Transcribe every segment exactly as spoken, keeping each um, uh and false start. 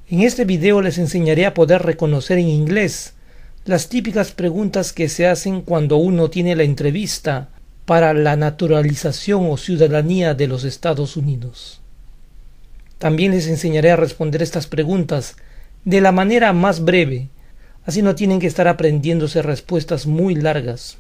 En este video les enseñaré a poder reconocer en inglés las típicas preguntas que se hacen cuando uno tiene la entrevista para la naturalización o ciudadanía de los Estados Unidos. También les enseñaré a responder estas preguntas de la manera más breve, así no tienen que estar aprendiéndose respuestas muy largas.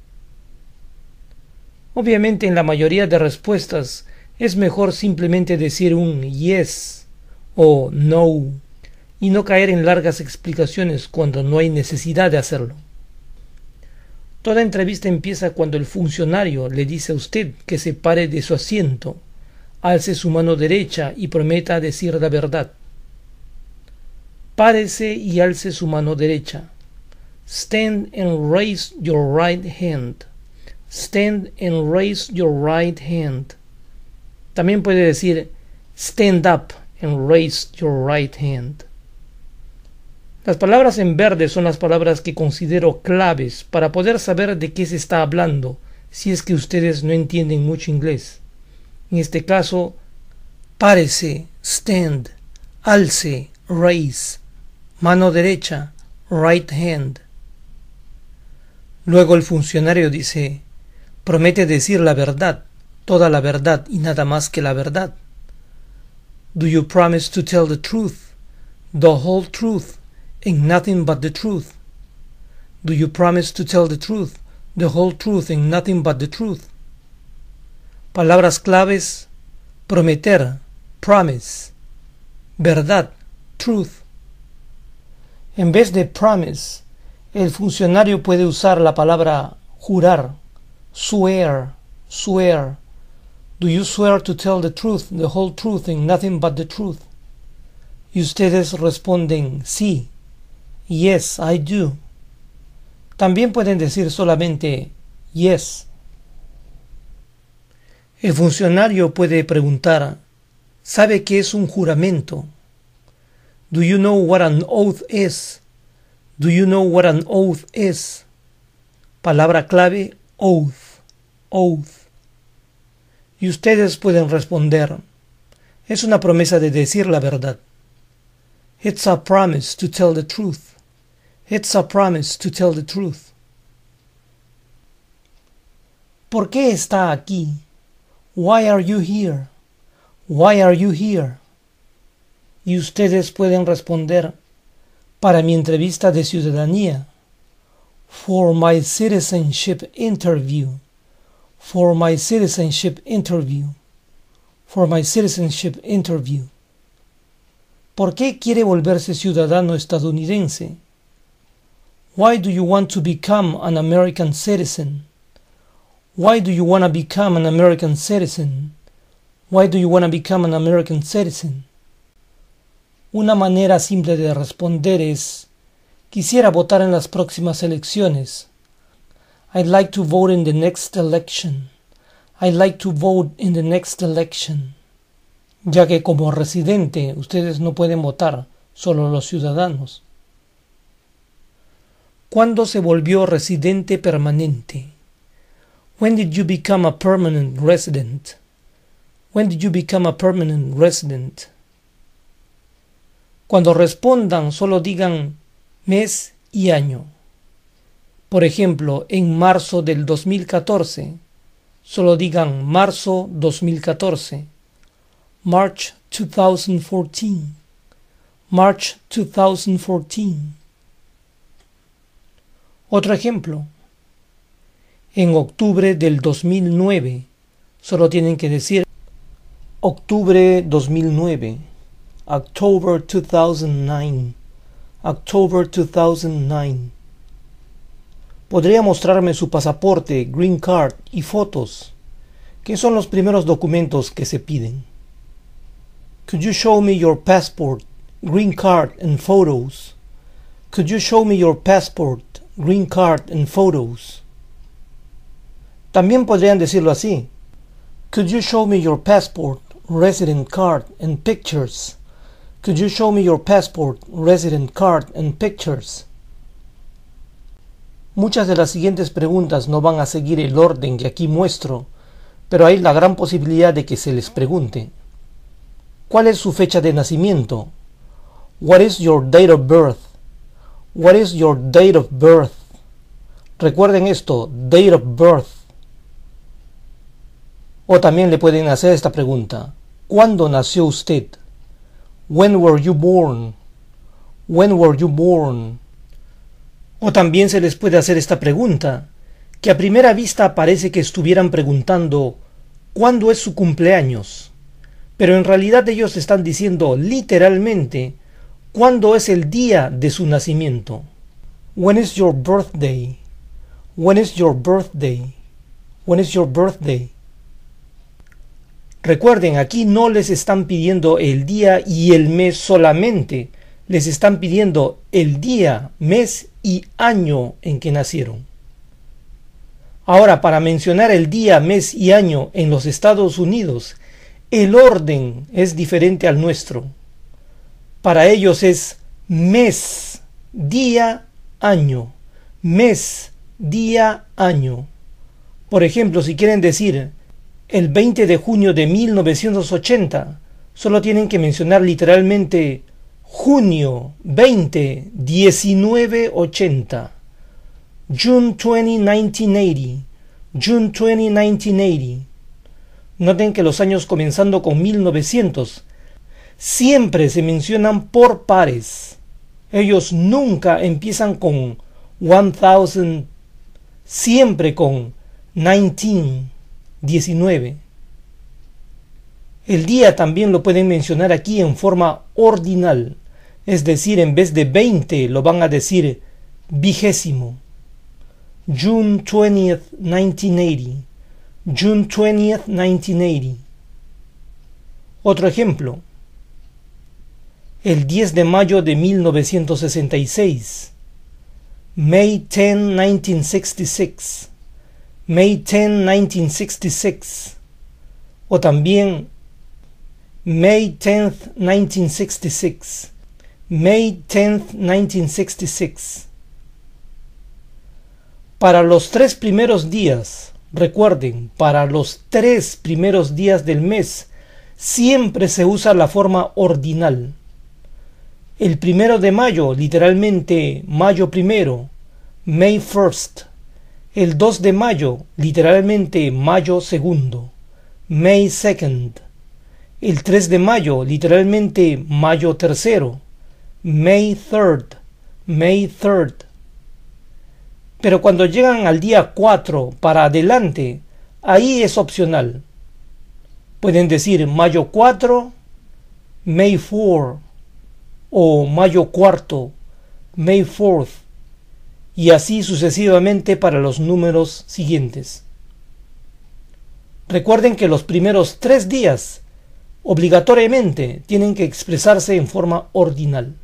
Obviamente en la mayoría de respuestas es mejor simplemente decir un yes o no y no caer en largas explicaciones cuando no hay necesidad de hacerlo. Toda entrevista empieza cuando el funcionario le dice a usted que se pare de su asiento, alce su mano derecha y prometa decir la verdad. Párese y alce su mano derecha. Stand and raise your right hand. Stand and raise your right hand. También puede decir stand up and raise your right hand. Las palabras en verde son las palabras que considero claves para poder saber de qué se está hablando si es que ustedes no entienden mucho inglés. En este caso, párese, stand, alce, raise, mano derecha, right hand. Luego el funcionario dice, promete decir la verdad, toda la verdad y nada más que la verdad. Do you promise to tell the truth, the whole truth, and nothing but the truth? Do you promise to tell the truth, the whole truth, and nothing but the truth? Palabras claves: prometer, promise, verdad, truth. En vez de promise, el funcionario puede usar la palabra jurar, swear, swear. Do you swear to tell the truth, the whole truth, and nothing but the truth? Y ustedes responden sí. Yes, I do. También pueden decir solamente yes. El funcionario puede preguntar, ¿sabe qué es un juramento? Do you know what an oath is? Do you know what an oath is? Palabra clave, oath, oath. Y ustedes pueden responder, es una promesa de decir la verdad. It's a promise to tell the truth. It's a promise to tell the truth. ¿Por qué está aquí? Why are you here? Why are you here? Y ustedes pueden responder, para mi entrevista de ciudadanía. For my citizenship interview. For my citizenship interview. For my citizenship interview. ¿Por qué quiere volverse ciudadano estadounidense? Why do you want to become an American citizen? Why do you want to become an American citizen? Why do you want to become an American citizen? Una manera simple de responder es, quisiera votar en las próximas elecciones. I'd like to vote in the next election. I'd like to vote in the next election. Ya que como residente ustedes no pueden votar, solo los ciudadanos. ¿Cuándo se volvió residente permanente? When did you become a permanent resident? When did you become a permanent resident? Cuando respondan, solo digan mes y año. Por ejemplo, en marzo del dos mil catorce, solo digan marzo dos mil catorce. March two thousand fourteen. March two thousand fourteen. Otro ejemplo. En octubre del dos mil nueve, solo tienen que decir octubre dos mil nueve. October two thousand nine. October two thousand nine. Podría mostrarme su pasaporte, green card y fotos, que son los primeros documentos que se piden. Could you show me your passport, green card and photos? Could you show me your passport, green card and photos? También podrían decirlo así. Could you show me your passport, resident card and pictures? Could you show me your passport, resident card and pictures? Muchas de las siguientes preguntas no van a seguir el orden que aquí muestro, pero hay la gran posibilidad de que se les pregunte: ¿cuál es su fecha de nacimiento? What is your date of birth? What is your date of birth? Recuerden esto, date of birth. O también le pueden hacer esta pregunta. ¿Cuándo nació usted? When were you born? When were you born? O también se les puede hacer esta pregunta, que a primera vista parece que estuvieran preguntando ¿cuándo es su cumpleaños? Pero en realidad ellos están diciendo literalmente ¿cuándo es el día de su nacimiento? When is your birthday? When is your birthday? When is your birthday? Recuerden, aquí no les están pidiendo el día y el mes solamente, les están pidiendo el día, mes y año en que nacieron. Ahora, para mencionar el día, mes y año en los Estados Unidos, el orden es diferente al nuestro. Para ellos es mes, día, año, mes, día, año. Por ejemplo, si quieren decir el veinte de junio de mil novecientos ochenta, solo tienen que mencionar literalmente junio veinte, diecinueve ochenta. June twentieth, nineteen eighty. June twentieth, nineteen eighty. Noten que los años comenzando con mil novecientos siempre se mencionan por pares. Ellos nunca empiezan con one thousand, siempre con nineteen. diecinueve. El día también lo pueden mencionar aquí en forma ordinal, es decir, en vez de veinte lo van a decir vigésimo. June twentieth, nineteen eighty. June twentieth, nineteen eighty. Otro ejemplo. El diez de mayo de mil novecientos sesenta y seis. May tenth, nineteen sixty-six. May tenth, nineteen sixty-six. O también May tenth, nineteen sixty-six. May tenth, nineteen sixty-six. Para los tres primeros días, recuerden, para los tres primeros días del mes, siempre se usa la forma ordinal. El primero de mayo, literalmente mayo primero, May first. El dos de mayo, literalmente mayo segundo, May second. El tres de mayo, literalmente mayo tercero, May third, May third. Pero cuando llegan al día cuatro para adelante, ahí es opcional. Pueden decir mayo cuatro, May fourth, o mayo cuarto, May fourth. Y así sucesivamente para los números siguientes. Recuerden que los primeros tres días obligatoriamente tienen que expresarse en forma ordinal.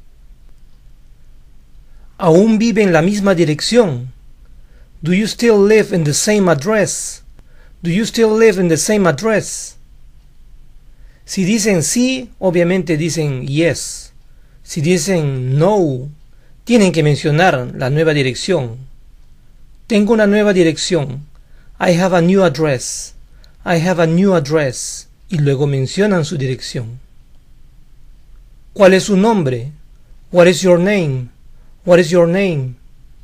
¿Aún vive en la misma dirección? Do you still live in the same address? Do you still live in the same address? Si dicen sí, obviamente dicen yes. Si dicen no, tienen que mencionar la nueva dirección. Tengo una nueva dirección. I have a new address. I have a new address. Y luego mencionan su dirección. ¿Cuál es su nombre? What is your name? What is your name?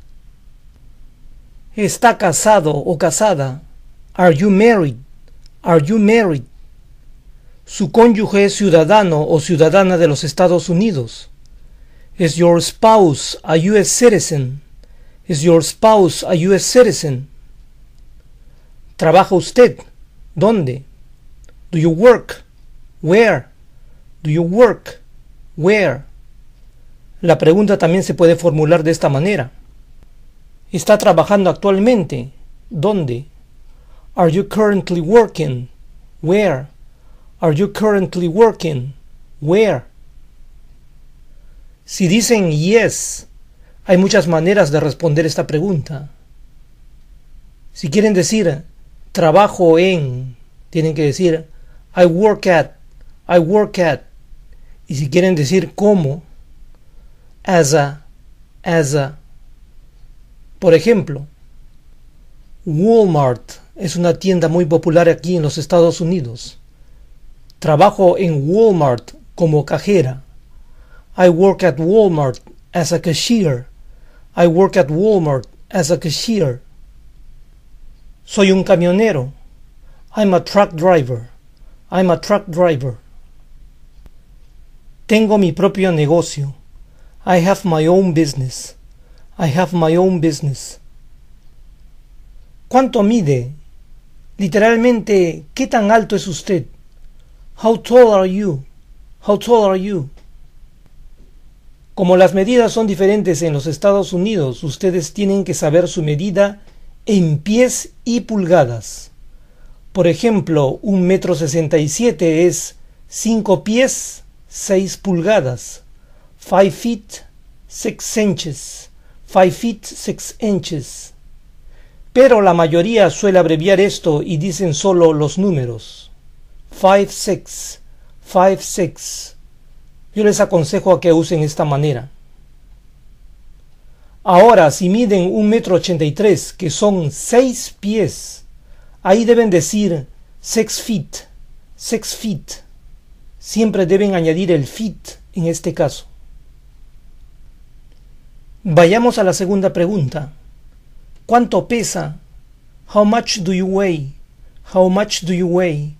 ¿Está casado o casada? Are you married? Are you married? ¿Su cónyuge es ciudadano o ciudadana de los Estados Unidos? Is your spouse a U S citizen? Is your spouse a U S citizen? ¿Trabaja usted? ¿Dónde? Do you work? Where? Do you work? Where? La pregunta también se puede formular de esta manera. ¿Está trabajando actualmente? ¿Dónde? Are you currently working? Where? Are you currently working? Where? Si dicen yes, hay muchas maneras de responder esta pregunta. Si quieren decir trabajo en, tienen que decir I work at, I work at. Y si quieren decir cómo, as a, as a. Por ejemplo, Walmart es una tienda muy popular aquí en los Estados Unidos. Trabajo en Walmart como cajera. I work at Walmart as a cashier. I work at Walmart as a cashier. Soy un camionero. I'm a truck driver. I'm a truck driver. Tengo mi propio negocio. I have my own business. I have my own business. ¿Cuánto mide? Literalmente, ¿qué tan alto es usted? How tall are you? How tall are you? Como las medidas son diferentes en los Estados Unidos, ustedes tienen que saber su medida en pies y pulgadas. Por ejemplo, un metro sesenta y siete es cinco pies, seis pulgadas. Five feet, six inches. Five feet, six inches. Pero la mayoría suele abreviar esto y dicen solo los números. Five, six. Five, six. Yo les aconsejo a que usen esta manera. Ahora, si miden un metro ochenta y tres, que son seis pies, ahí deben decir six feet, six feet. Siempre deben añadir el feet en este caso. Vayamos a la segunda pregunta. ¿Cuánto pesa? How much do you weigh? How much do you weigh?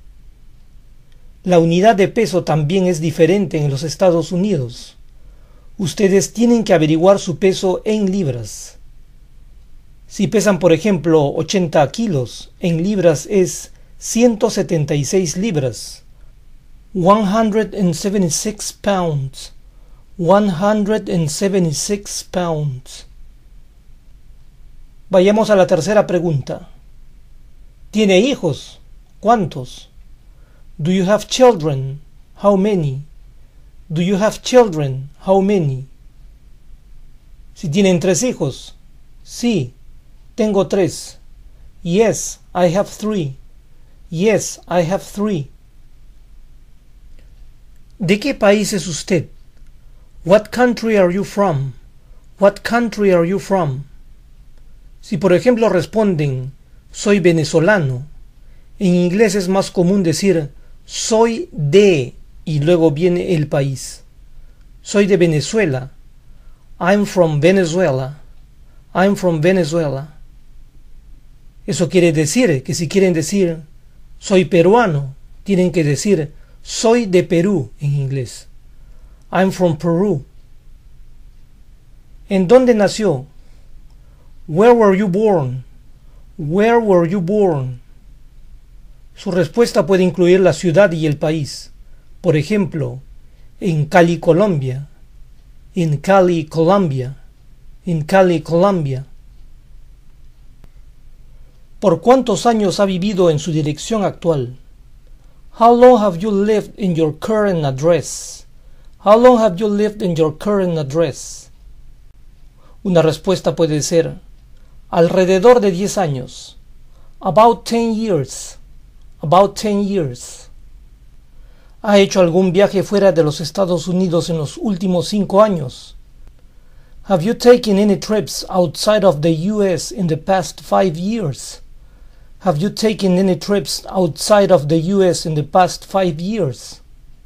La unidad de peso también es diferente en los Estados Unidos. Ustedes tienen que averiguar su peso en libras. Si pesan, por ejemplo, ochenta kilos, en libras es ciento setenta y seis libras. one hundred seventy-six pounds. one hundred seventy-six pounds. Vayamos a la tercera pregunta. ¿Tiene hijos? ¿Cuántos? Do you have children? How many? Do you have children? How many? Si tienen tres hijos. Sí, tengo tres. Yes, I have three. Yes, I have three. ¿De qué país es usted? What country are you from? What country are you from? Si por ejemplo responden, soy venezolano, en inglés es más común decir, soy de, y luego viene el país. Soy de Venezuela. I'm from Venezuela. I'm from Venezuela. Eso quiere decir que si quieren decir, soy peruano, tienen que decir, soy de Perú en inglés. I'm from Peru. ¿En dónde nació? Where were you born? Where were you born? Su respuesta puede incluir la ciudad y el país. Por ejemplo, en Cali, Colombia. In Cali, Colombia. In Cali, Colombia. ¿Por cuántos años ha vivido en su dirección actual? How long have you lived in your current address? How long have you lived in your current address? Una respuesta puede ser alrededor de diez años. About ten years. About ten years. ¿Ha hecho algún viaje fuera de los Estados Unidos en los últimos cinco años? Have you taken any trips outside of the U S in the past five years? Have you taken any trips outside of the U S in the past five years?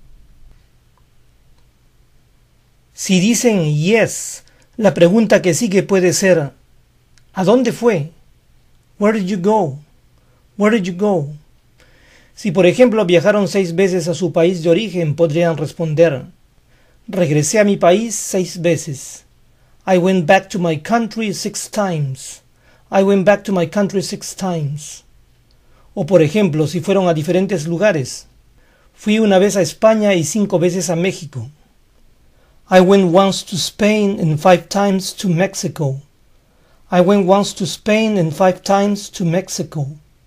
Si dicen yes, la pregunta que sigue puede ser ¿a dónde fue? Where did you go? Where did you go? Si por ejemplo viajaron seis veces a su país de origen, podrían responder regresé a mi país seis veces. I went back to my country six times. I went back to my country six times. O por ejemplo, si fueron a diferentes lugares. Fui una vez a España y cinco veces a México. I went once to Spain and five times to Mexico. I went once to Spain and five times to Mexico.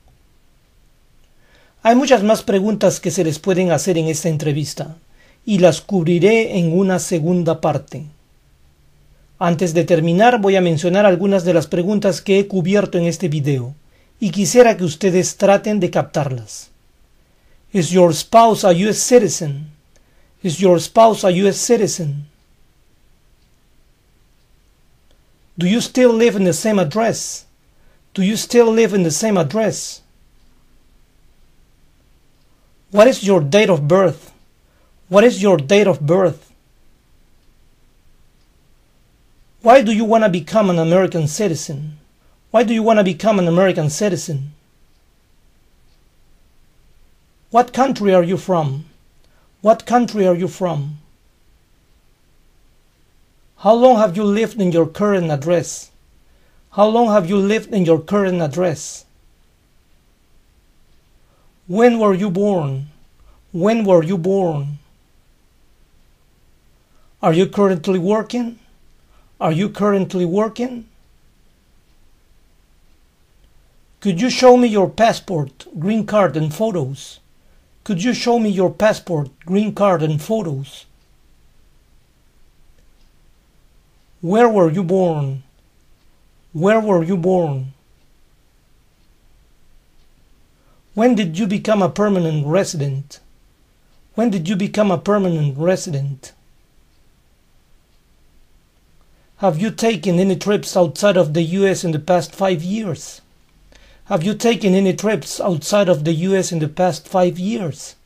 Hay muchas más preguntas que se les pueden hacer en esta entrevista, y las cubriré en una segunda parte. Antes de terminar, voy a mencionar algunas de las preguntas que he cubierto en este video, y quisiera que ustedes traten de captarlas. Is your spouse a U S citizen? Is your spouse a U S citizen? Do you still live in the same address? Do you still live in the same address? What is your date of birth? What is your date of birth? Why do you want to become an American citizen? Why do you want to become an American citizen? What country are you from? What country are you from? How long have you lived in your current address? How long have you lived in your current address? When were you born? When were you born? Are you currently working? Are you currently working? Could you show me your passport, green card, and photos? Could you show me your passport, green card, and photos? Where were you born? Where were you born? When did you become a permanent resident? When did you become a permanent resident? Have you taken any trips outside of the U S in the past five years? Have you taken any trips outside of the U S in the past five years?